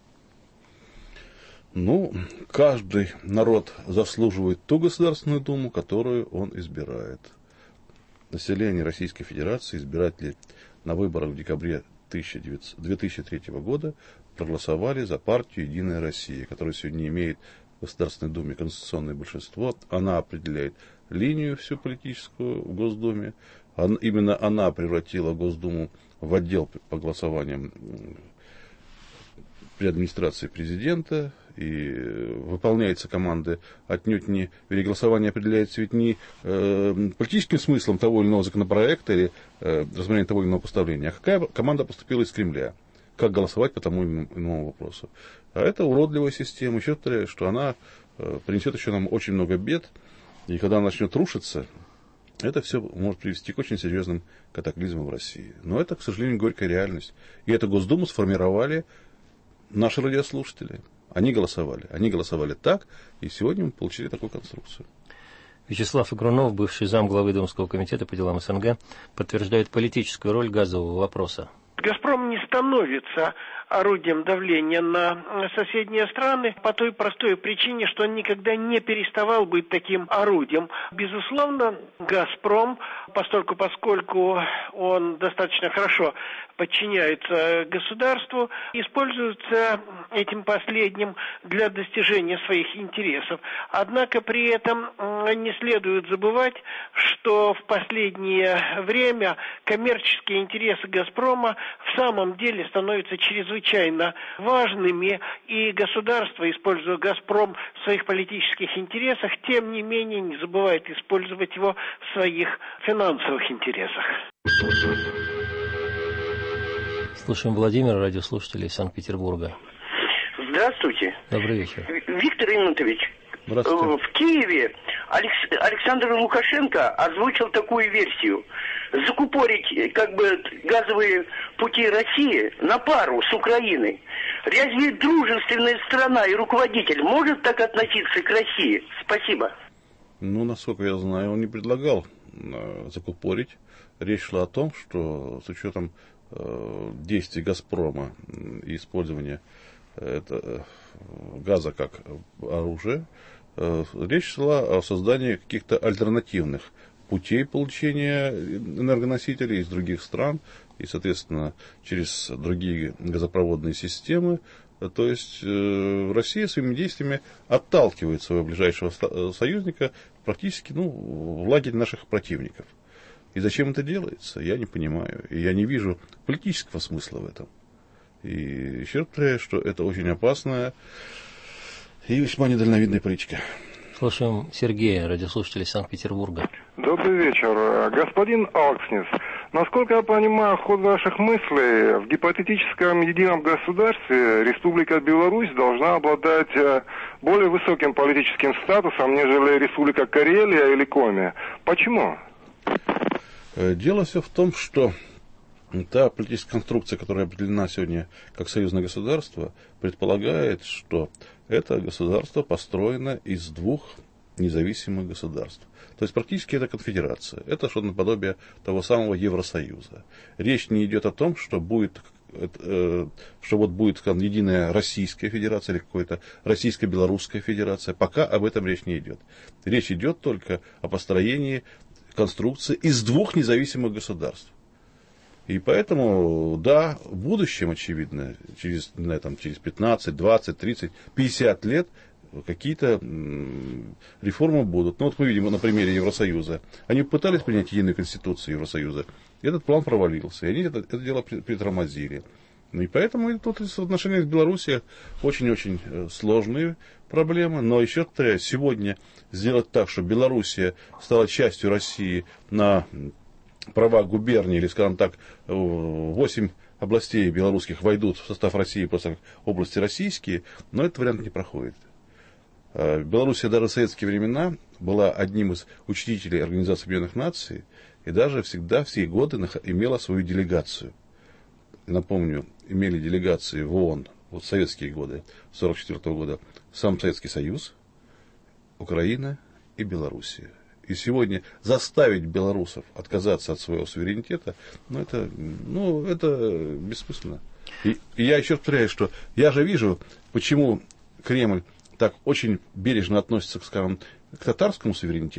Каждый народ заслуживает ту Государственную Думу, которую он избирает. Население Российской Федерации, избиратели на выборах в декабре 2003 года проголосовали за партию «Единая Россия», которая сегодня имеет в Государственной Думе конституционное большинство. Она определяет линию всю политическую в Госдуме. Именно она превратила Госдуму в отдел по голосованиям при администрации президента, и выполняются команды отнюдь не... Голосование определяется ведь не политическим смыслом того или иного законопроекта или рассмотрения того или иного постановления, а какая команда поступила из Кремля, как голосовать по тому или иному вопросу. А это уродливая система, еще что она принесет еще нам очень много бед, и когда она начнет рушиться, это все может привести к очень серьезным катаклизмам в России. Но это, к сожалению, горькая реальность. И эту Госдуму сформировали наши радиослушатели. Они голосовали так, и сегодня мы получили такую конструкцию. Вячеслав Игрунов, бывший замглавы Думского комитета по делам СНГ, подтверждает политическую роль газового вопроса. «Газпром» не становится орудием давления на соседние страны по той простой причине, что он никогда не переставал быть таким орудием. Безусловно, «Газпром», поскольку он достаточно хорошо подчиняется государству, используется этим последним для достижения своих интересов. Однако при этом не следует забывать, что в последнее время коммерческие интересы «Газпрома» в самом деле становятся чрезвычайно важными, и государство, используя «Газпром» в своих политических интересах, тем не менее не забывает использовать его в своих финансовых интересах. Слушаем Владимира, радиослушателей из Санкт-Петербурга. Здравствуйте. Добрый вечер. Виктор Игнатович, в Киеве Александр Лукашенко озвучил такую версию. Закупорить газовые пути России на пару с Украиной. Разве дружественная страна и руководитель может так относиться к России? Спасибо. Насколько я знаю, он не предлагал закупорить. Речь шла о том, что с учетом действий «Газпрома» и использования газа как оружия, речь шла о создании каких-то альтернативных путей получения энергоносителей из других стран и, соответственно, через другие газопроводные системы. То есть Россия своими действиями отталкивает своего ближайшего союзника практически в лагерь наших противников. И зачем это делается, я не понимаю. И я не вижу политического смысла в этом. И еще раз повторяю, что это очень опасная и весьма недальновидная политика. Слушаем Сергея, радиослушателя из Санкт-Петербурга. Добрый вечер. Господин Алкснис, насколько я понимаю ход ваших мыслей, в гипотетическом едином государстве Республика Беларусь должна обладать более высоким политическим статусом, нежели Республика Карелия или Коми. Почему? Дело все в том, что та политическая конструкция, которая определена сегодня как союзное государство, предполагает, что это государство построено из двух независимых государств. То есть практически это конфедерация. Это что-то наподобие того самого Евросоюза. Речь не идет о том, что будет скажем, единая Российская Федерация или какая-то Российско-Белорусская Федерация. Пока об этом речь не идет. Речь идет только о построении конструкции из двух независимых государств. И поэтому, да, в будущем, очевидно, через 15, 20, 30, 50 лет какие-то реформы будут. Мы видим на примере Евросоюза. Они пытались принять единую конституцию Евросоюза. И этот план провалился. И они это дело притормозили. И поэтому тут отношения с Белоруссией очень-очень сложные проблемы. Но еще повторяю, сегодня сделать так, чтобы Белоруссия стала частью России на права губернии, или, скажем так, 8 областей белорусских войдут в состав России просто как области российские, но этот вариант не проходит. Белоруссия даже в советские времена была одним из учредителей Организации Объединенных Наций и даже всегда, все годы имела свою делегацию. Напомню, имели делегации в ООН в советские годы, 1944 года, сам Советский Союз, Украина и Белоруссия. И сегодня заставить белорусов отказаться от своего суверенитета, это бессмысленно. И я еще повторяю, что я же вижу, почему Кремль так очень бережно относится, скажем, к татарскому суверенитету.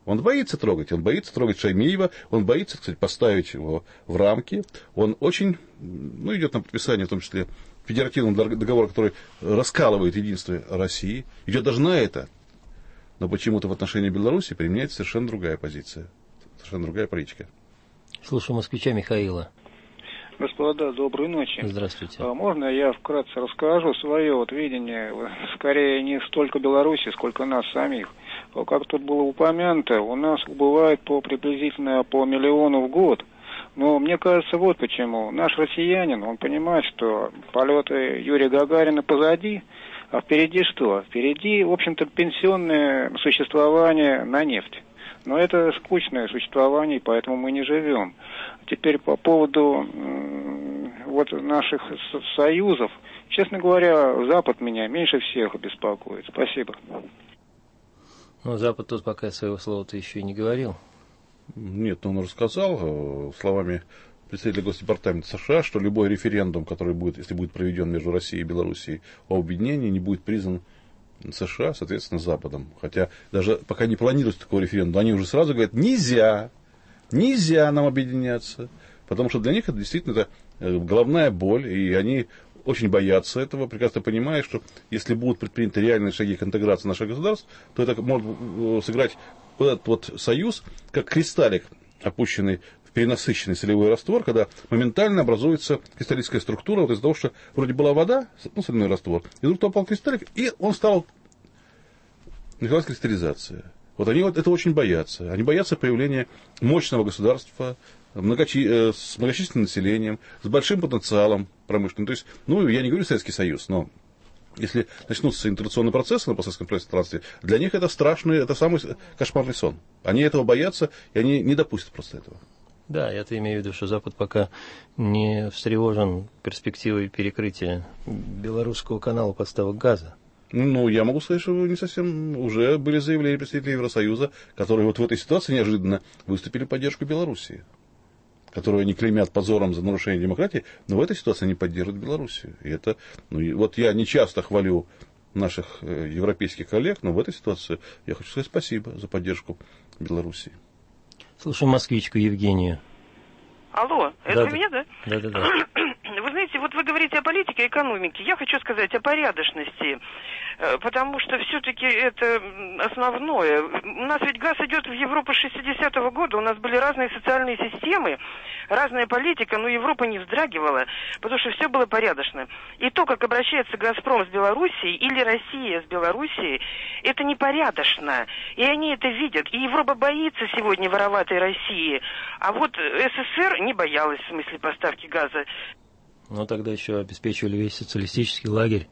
Он боится трогать Шаймиева, он боится, кстати, поставить его в рамки. Он очень, идет на подписание, в том числе, федеративного договора, который раскалывает единство России. Идет даже на это. Но почему-то в отношении Беларуси применяется совершенно другая позиция, совершенно другая политика. Слушаю москвича Михаила. Господа, доброй ночи. Здравствуйте. Можно я вкратце расскажу свое видение, скорее не столько Беларуси, сколько нас самих. Как тут было упомянуто, у нас убывает приблизительно по миллиону в год. Но мне кажется, вот почему. Наш россиянин, он понимает, что полеты Юрия Гагарина позади, а впереди что? Впереди, в общем-то, пенсионное существование на нефть. Но это скучное существование, поэтому мы не живем. Теперь по поводу наших союзов. Честно говоря, Запад меня меньше всех беспокоит. Спасибо. Запад тут пока своего слова-то еще и не говорил. Нет, он рассказал словами представителя Госдепартамента США, что любой референдум, который будет, если будет проведен между Россией и Белоруссией о объединении, не будет признан США, соответственно, Западом. Хотя даже пока не планируется такого референдума, они уже сразу говорят, нельзя нам объединяться. Потому что для них это действительно головная боль, и они очень боятся этого, прекрасно понимая, что если будут предприняты реальные шаги к интеграции наших государств, то это может сыграть этот союз, как кристаллик, опущенный в перенасыщенный солевой раствор, когда моментально образуется кристаллическая структура, из-за того, что вроде была вода, соляной раствор, и вдруг попал кристаллик, и он стал, началась кристаллизация. Они это очень боятся. Они боятся появления мощного государства, с многочисленным населением, с большим потенциалом промышленным. То есть, я не говорю Советский Союз, но если начнутся интеграционные процессы на постсоветском пространстве, для них это страшный, это самый кошмарный сон. Они этого боятся, и они не допустят просто этого. Да, я-то имею в виду, что Запад пока не встревожен перспективой перекрытия белорусского канала поставок газа. Я могу сказать, что не совсем. Уже были заявления представителей Евросоюза, которые в этой ситуации неожиданно выступили в поддержку Белоруссии, которую они клеймят позором за нарушение демократии, но в этой ситуации они поддерживают Белоруссию. И это, я не часто хвалю наших европейских коллег, но в этой ситуации я хочу сказать спасибо за поддержку Белоруссии. Слушаем москвичку Евгению. Алло, это меня, да? Да. Вы знаете, вы говорите о политике и экономике. Я хочу сказать о порядочности, потому что все-таки это основное. У нас ведь газ идет в Европу с 60-го года, у нас были разные социальные системы, разная политика, но Европа не вздрагивала, потому что все было порядочно. И то, как обращается «Газпром» с Белоруссией или Россия с Белоруссией, это непорядочно. И они это видят. И Европа боится сегодня вороватой России. А вот СССР не боялась в смысле поставки газа. Тогда еще обеспечивали весь социалистический лагерь,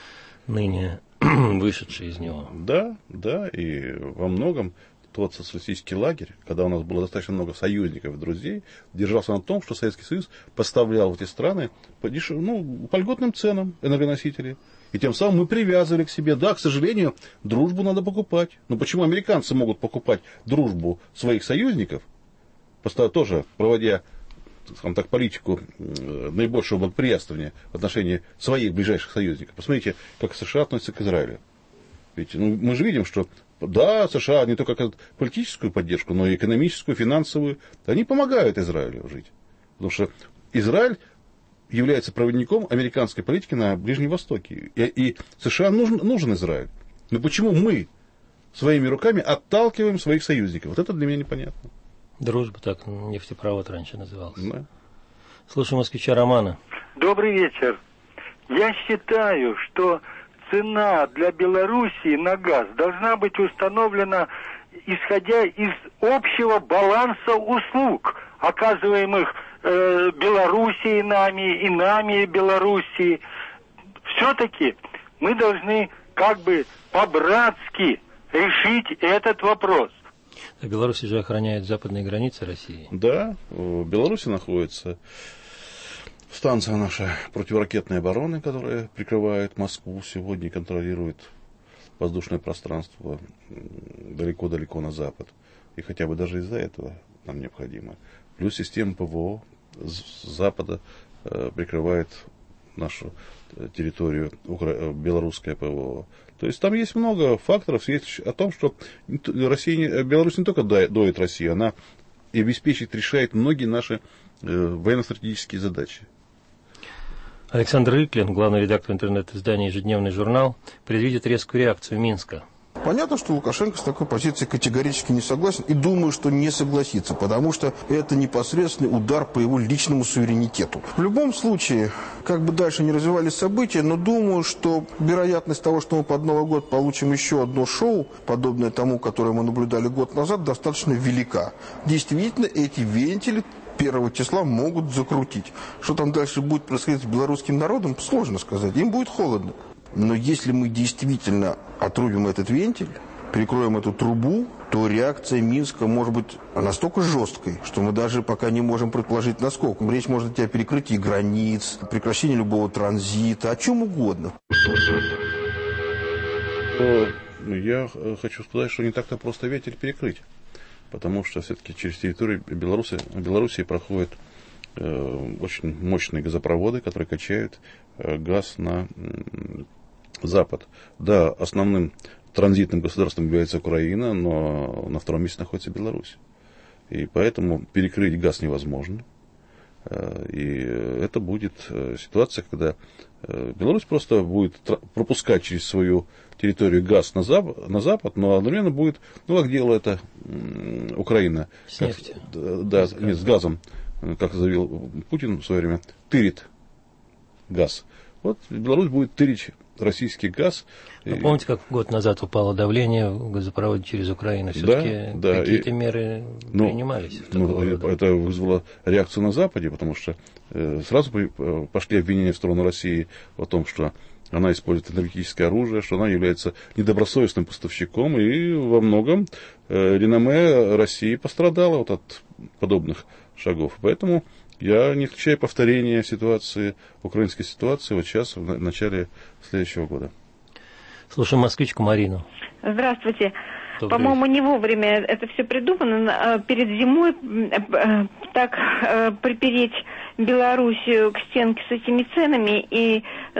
ныне вышедший из него. Да, и во многом тот социалистический лагерь, когда у нас было достаточно много союзников и друзей, держался на том, что Советский Союз поставлял в эти страны по льготным ценам энергоносители. И тем самым мы привязывали к себе. Да, к сожалению, дружбу надо покупать. Но почему американцы могут покупать дружбу своих союзников, тоже проводя, скажем так, политику наибольшего благоприятствования в отношении своих ближайших союзников? Посмотрите, как США относятся к Израилю. Ведь мы же видим, что да, США не только как политическую поддержку, но и экономическую, финансовую. Они помогают Израилю жить. Потому что Израиль является проводником американской политики на Ближнем Востоке. И США нужен Израиль. Но почему мы своими руками отталкиваем своих союзников? Вот это для меня непонятно. Дружба, так нефтепровод раньше назывался. Да. Слушаем москвича Романа. Добрый вечер. Я считаю, что цена для Белоруссии на газ должна быть установлена, исходя из общего баланса услуг, оказываемых Белоруссией нами и нами Белоруссией. Все-таки мы должны по-братски решить этот вопрос. А Беларусь же охраняет западные границы России. Да, в Беларуси находится станция наша противоракетной обороны, которая прикрывает Москву сегодня и контролирует воздушное пространство далеко-далеко на запад. И хотя бы даже из-за этого нам необходимо. Плюс система ПВО с запада прикрывает нашу территорию белорусское ПВО. То есть там есть много факторов, есть о том, что Беларусь не только доит Россию, она и обеспечит, решает многие наши военно-стратегические задачи. Александр Рыклин, главный редактор интернет-издания «Ежедневный журнал», предвидит резкую реакцию Минска. Понятно, что Лукашенко с такой позицией категорически не согласен и думаю, что не согласится, потому что это непосредственный удар по его личному суверенитету. В любом случае, как бы дальше не развивались события, но думаю, что вероятность того, что мы под Новый год получим еще одно шоу, подобное тому, которое мы наблюдали год назад, достаточно велика. Действительно, эти вентили 1 числа могут закрутить. Что там дальше будет происходить с белорусским народом, сложно сказать. Им будет холодно. Но если мы действительно отрубим этот вентиль, перекроем эту трубу, то реакция Минска может быть настолько жесткой, что мы даже пока не можем предположить, насколько. Речь может идти о перекрытии границ, прекращении любого транзита, о чем угодно. Я хочу сказать, что не так-то просто вентиль перекрыть. Потому что все-таки через территорию Белоруссии проходят очень мощные газопроводы, которые качают газ на запад. Да, основным транзитным государством является Украина, но на втором месте находится Беларусь. И поэтому перекрыть газ невозможно. И это будет ситуация, когда Беларусь просто будет пропускать через свою территорию газ на запад, но одновременно будет, ну, как делала это Украина. С нефтью. Да, нет, с газом, как заявил Путин в свое время, тырит газ. Вот Беларусь будет тырить российский газ. Но помните, как год назад упало давление в газопроводе через Украину? Все-таки какие-то меры принимались? Это вызвало реакцию на Западе, потому что сразу пошли обвинения в сторону России о том, что она использует энергетическое оружие, что она является недобросовестным поставщиком, и во многом реноме России пострадало вот от подобных шагов. Поэтому я не исключаю повторения украинской ситуации вот сейчас, в начале следующего года. Слушаем москвичку Марину. Здравствуйте. По-моему, не вовремя это все придумано. Перед зимой так припереть Белоруссию к стенке с этими ценами, и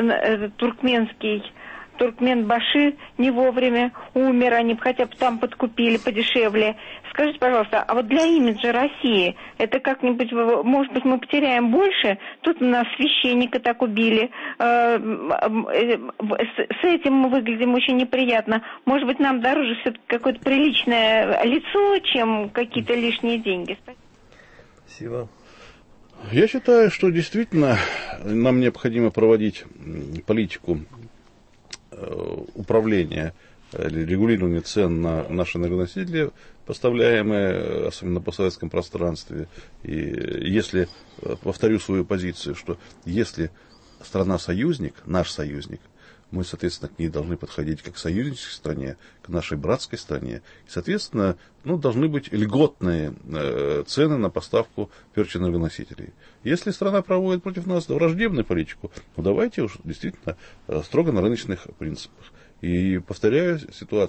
Туркменбаши не вовремя умер, они хотя бы там подкупили подешевле. Скажите, пожалуйста, а вот для имиджа России это как-нибудь, может быть, мы потеряем больше? Тут у нас священника так убили. С этим мы выглядим очень неприятно. Может быть, нам дороже все-таки какое-то приличное лицо, чем какие-то лишние деньги? Спасибо. Я считаю, что действительно нам необходимо проводить политику управления или регулирования цен на наши энергоносители, поставляемые, особенно по советском пространстве. И если, повторю свою позицию, что если страна-союзник, наш союзник, мы, соответственно, к ней должны подходить как к союзнической стране, к нашей братской стране. И, соответственно, должны быть льготные цены на поставку энергоносителей. Если страна проводит против нас враждебную политику, давайте уж действительно строго на рыночных принципах. И повторю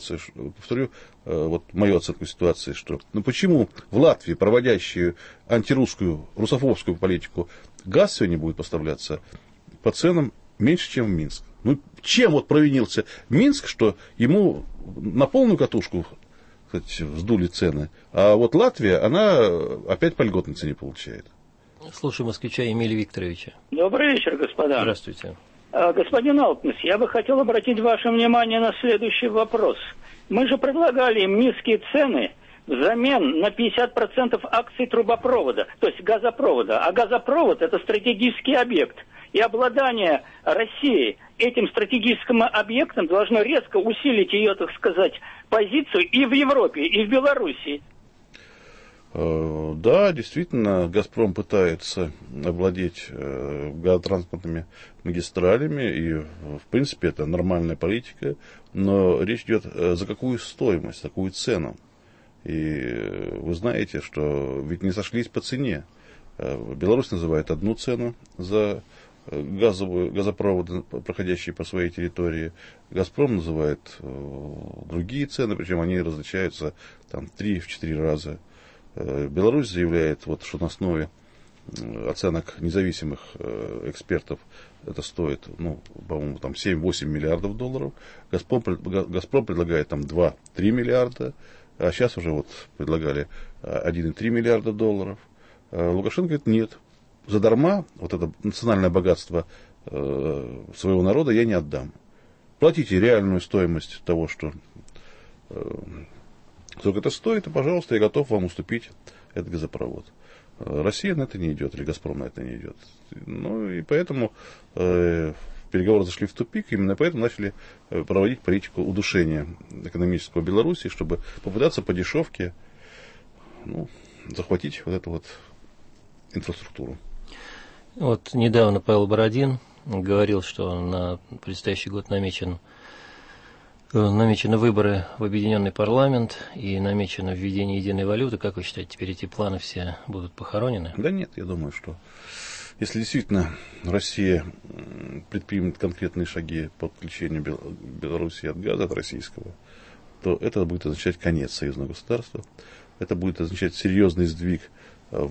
вот мою оценку ситуации, что почему в Латвии, проводящую антирусскую, русофобскую политику, газ сегодня будет поставляться по ценам меньше, чем в Минск? Чем вот провинился Минск, что ему на полную катушку, кстати, вздули цены, а вот Латвия, она опять по льготной цене получает? Слушаю москвича Эмилия Викторовича. Добрый вечер, господа. Здравствуйте. Господин Алкнис, я бы хотел обратить ваше внимание на следующий вопрос. Мы же предлагали им низкие цены взамен на 50% акций трубопровода, то есть газопровода. А газопровод – это стратегический объект. И обладание Россией этим стратегическим объектом должно резко усилить ее, так сказать, позицию и в Европе, и в Белоруссии. Да, действительно, «Газпром» пытается овладеть газотранспортными магистралями, и, в принципе, это нормальная политика, но речь идет за какую стоимость, за какую цену. И вы знаете, что ведь не сошлись по цене. Беларусь называет одну цену за газопроводы, проходящие по своей территории. «Газпром» называет другие цены, причем они различаются там 3-4 раза. Беларусь заявляет, что на основе оценок независимых экспертов это стоит, по-моему, там 7-8 миллиардов долларов. Газпром предлагает там 2-3 миллиарда, а сейчас уже вот предлагали 1,3 миллиарда долларов. Лукашенко говорит, нет, задарма вот это национальное богатство своего народа я не отдам. Платите реальную стоимость того, что сколько это стоит, и, пожалуйста, я готов вам уступить этот газопровод. Россия на это не идет, или Газпром на это не идет. И поэтому переговоры зашли в тупик, именно поэтому начали проводить политику удушения экономического Беларуси, чтобы попытаться по дешевке захватить вот эту вот инфраструктуру. Вот недавно Павел Бородин говорил, что на предстоящий год намечены выборы в Объединенный парламент и намечено введение единой валюты. Как вы считаете, теперь эти планы все будут похоронены? Да нет, я думаю, что если действительно Россия предпримет конкретные шаги по отключению Беларуси от газа, от российского, то это будет означать конец союзного государства. Это будет означать серьезный сдвиг в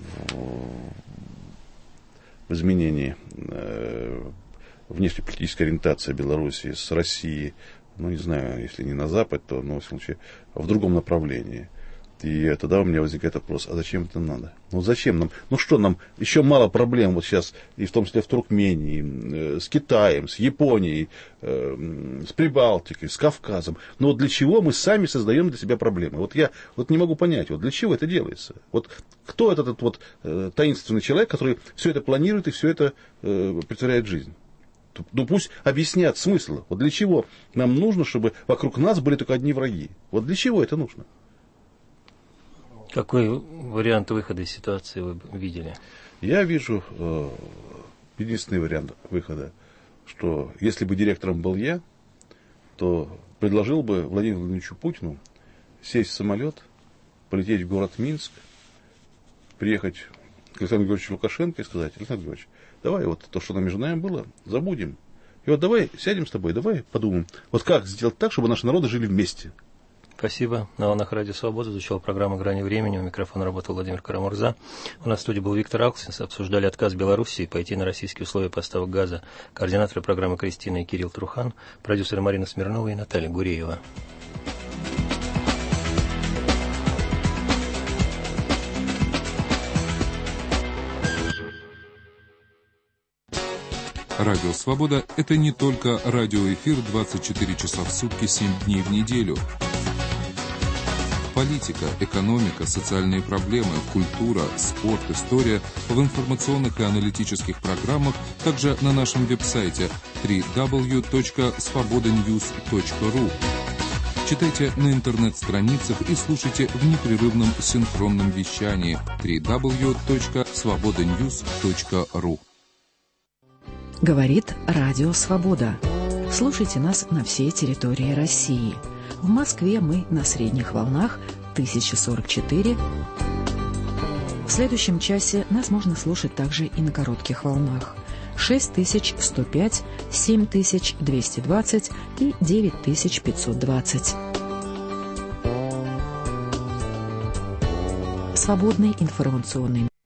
изменении внешнеполитической ориентации Беларуси с Россией, не знаю, если не на Запад, то, в любом случае, в другом направлении. И тогда у меня возникает вопрос, а зачем это надо? Зачем нам? Что нам? Еще мало проблем вот сейчас, и в том числе в Туркмении, с Китаем, с Японией, с Прибалтикой, с Кавказом. Но для чего мы сами создаем для себя проблемы? Я не могу понять, для чего это делается? Кто этот таинственный человек, который все это планирует и все это претворяет в жизнь? Пусть объяснят смысл. Для чего нам нужно, чтобы вокруг нас были только одни враги? Для чего это нужно? Какой вариант выхода из ситуации вы видели? Я вижу единственный вариант выхода, что если бы директором был я, то предложил бы Владимиру Владимировичу Путину сесть в самолет, полететь в город Минск, приехать к Александру Григорьевичу Лукашенко и сказать: Александр Григорьевич, давай то, что между нами было, забудем. И давай сядем с тобой, давай подумаем, как сделать так, чтобы наши народы жили вместе. Спасибо. На волнах Радио Свобода звучала программа «Грани времени». У микрофона работал Владимир Карамурза. У нас в студии был Виктор Алкснис. Обсуждали отказ Белоруссии пойти на российские условия поставок газа. Координаторы программы Кристина и Кирилл Трухан, продюсеры Марина Смирнова и Наталья Гуреева. Радио «Свобода» — это не только радиоэфир 24 часа в сутки, 7 дней в неделю. Политика, экономика, социальные проблемы, культура, спорт, история в информационных и аналитических программах, также на нашем веб-сайте www.svobodanews.ru. Читайте на интернет-страницах и слушайте в непрерывном синхронном вещании www.svobodanews.ru. Говорит Радио Свобода. Слушайте нас на всей территории России. В Москве мы на средних волнах 1044. В следующем часе нас можно слушать также и на коротких волнах 6105, 7220 и 9520. Свободный информационный